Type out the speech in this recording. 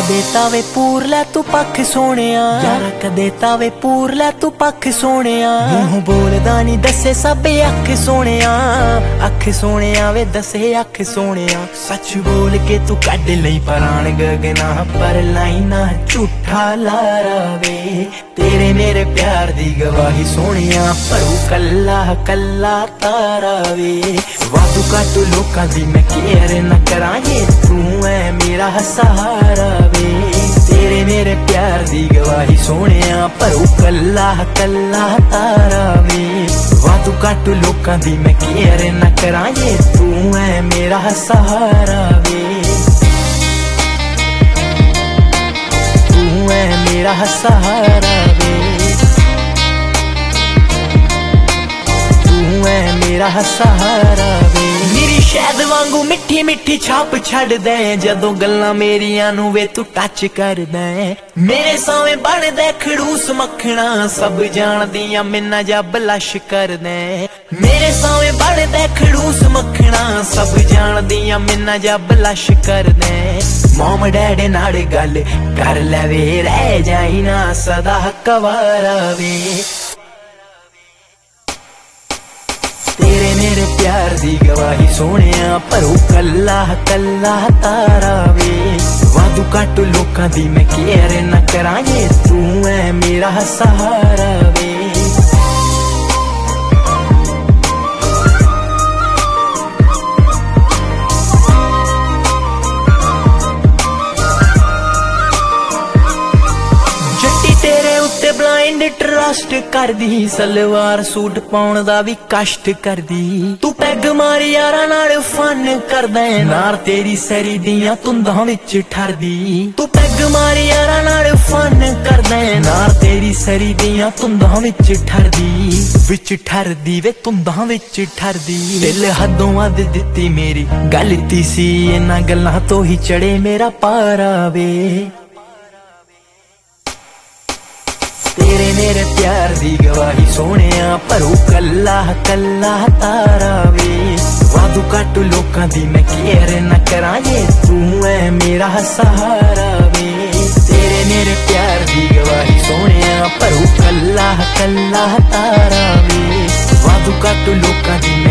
ਕਦੇ ਤਾਵੇ ਪੂਰ ਲੈ ਤੂੰ ਪੱਖ ਸੋਹਣਿਆ, ਯਾਰਾ ਕਦੇ ਤਾਵੇ ਪੂਰ ਲੈ ਤੂੰ ਪੱਖ ਸੋਹਣਿਆ। ਮੂੰਹ ਬੋਲਦਾ ਨਹੀਂ ਦੱਸੇ ਸਭ ਅੱਖ ਸੋਹਣਿਆ, ਅੱਖ ਸੋਹਣਿਆ ਵੇ ਦੱਸੇ ਅੱਖ ਸੋਹਣਿਆ। ਸੱਚ ਬੋਲ ਕੇ ਤੂੰ ਕੱਢ ਲਈ ਪਰਾਣ ਗਗਨਾ, ਪਰ ਲਾਈਨਾ ਝੂਠਾ ਲਾਰਾ ਵੇ। ਤੇਰੇ ਮੇਰੇ ਪਿਆਰ ਦੀ ਗਵਾਹੀ ਸੋਹਣਿਆ, ਭਰੂ ਕੱਲਾ ਕੱਲਾ ਤਾਰਾ ਵੇ। ਵਾਧੂ ਘੱਟ ਲੋਕਾਂ ਦੀ ਮੈਂ ਕੇਅਰ ਨਾ ਕਰਾਂ, ਜੇ ਤੂੰ ਐ ਮੇਰਾ ਸਹਾਰਾ ਵੇ। ਤੇਰੇ ਮੇਰੇ ਪਿਆਰ ਦੀ ਗਵਾਹੀ ਸੋਹਣਿਆ, ਭਰੂ ਕੱਲਾ ਕੱਲਾ ਤਾਰਾ ਵੇ। ਵਾਧੂ ਘੱਟ ਲੋਕਾਂ ਦੀ ਮੈਂ ਕੇਅਰ ਨਾ ਕਰਾਂ, ਜੇ ਤੂੰ ਐ ਮੇਰਾ ਸਹਾਰਾ ਵੇ। ਤੂੰ ਐ ਮੇਰਾ ਸਹਾਰਾ ਵੇ, ਤੂੰ ਐ ਮੇਰਾ ਸਹਾਰਾ ਵੇ। ਮੇਰੀ ਸ਼ਹਿਦ ਵਾਂਗੂ ਮਿੱਠੀ ਮਿੱਠੀ ਛਾਪ ਛੱਡਦਾ, ਜਦੋਂ ਗੱਲਾਂ ਮੇਰੀਆਂ ਨੂੰ ਵੇ ਤੂੰ ਟੱਚ ਕਰਦਾ। ਮੇਰੇ ਸਾਵੇਂ ਬਣਦਾ ਖੜੂਸ ਮੱਖਣਾ, ਸਭ ਜਾਣਦੀਆਂ ਮੈਨਾਂ ਜਾ ਬਲਸ਼ ਕਰਦਾ। ਮੇਰੇ ਸਾਵੇਂ ਬਣਦਾ ਖੜੂਸ ਮੱਖਣਾ, ਸਭ ਜਾਣਦੀਆਂ ਮੈਨਾਂ ਜਾ ਬਲਸ਼ ਕਰਦਾ। ਮੋਮ ਡੈਡੀ ਨਾਲ ਗੱਲ ਕਰ ਲੈ ਵੇ, ਰਹਿ ਜਾਈ ਨਾ ਸਦਾ ਕਵਾਰਾ ਵੇ। ਤੇਰੇ ਮੇਰੇ ਪਿਆਰ ਦੀ ਗਵਾਹੀ ਸੋਹਣਿਆ, ਭਰੂ ਕੱਲਾ ਕੱਲਾ ਤਾਰਾ ਵੇ। ਵਾਧੂ ਘੱਟ ਲੋਕਾਂ ਦੀ ਮੈਂ ਕੇਅਰ ਨਾ ਕਰਾਂ, ਜੇ ਤੂੰ ਐ ਮੇਰਾ ਸਹਾਰਾ ਵੇ। ਤੇਰੇ ਉੱਤੇ ਬਲਾਈਂਡ ਟਰਸਟ ਕਰਦੀ, ਸਲਵਾਰ ਸੂਟ ਪਾਉਣ ਦਾ ਵੀ ਕਸ਼ਟ ਕਰਦੀ। ਤੂੰ ਪੈਗ ਮਾਰ ਯਾਰਾਂ ਨਾਲ ਫਨ ਕਰਦਾ, ਨਾਰ ਤੇਰੀ ਸਰੀ ਦੀਆਂ ਤੁੰਦਾਂ ਵਿੱਚ ਠਰਦੀ। ਤੂੰ ਪੈਗ ਮਾਰ ਯਾਰਾਂ ਨਾਲ ਫਨ ਕਰਦਾ, ਨਾਰ ਤੇਰੀ ਸਰੀ ਦੀਆਂ ਤੁੰਦਾਂ ਵਿੱਚ ਠਰਦੀ। ਵਿੱਚ ਠਰਦੀ ਵੇ ਤੁੰਦਾਂ ਵਿੱਚ ਠਰਦੀ। ਦਿਲ ਹੱਦੋਂ ਵੱਧ ਦਿੱਤੀ ਮੇਰੀ ਗਲਤੀ ਸੀ, ਇਹਨਾਂ ਗੱਲਾਂ ਤੋਂ ਹੀ ਚੜੇ ਮੇਰਾ ਪਾਰਾ ਵੇ। ਤੇਰੇ ਮੇਰੇ ਪਿਆਰ ਦੀ ਗਵਾਹੀ ਸੋਹਣਿਆ, ਭਰੂ ਕੱਲਾ ਕੱਲਾ ਤਾਰਾ ਵੇ। ਵਾਧੂ ਘੱਟ ਲੋਕਾਂ ਦੀ ਮੈਂ ਕੇਅਰ ਨਾ ਕਰਾਂ, ਜੇ ਤੂੰ ਐ ਮੇਰਾ ਸਹਾਰਾ ਵੇ। ਤੇਰੇ ਮੇਰੇ ਪਿਆਰ ਦੀ ਗਵਾਹੀ ਸੋਹਣਿਆ, ਭਰੂ ਕੱਲਾ ਕੱਲਾ ਤਾਰਾ ਵੇ। ਵਾਧੂ ਘੱਟ ਲੋਕਾਂ ਦੀ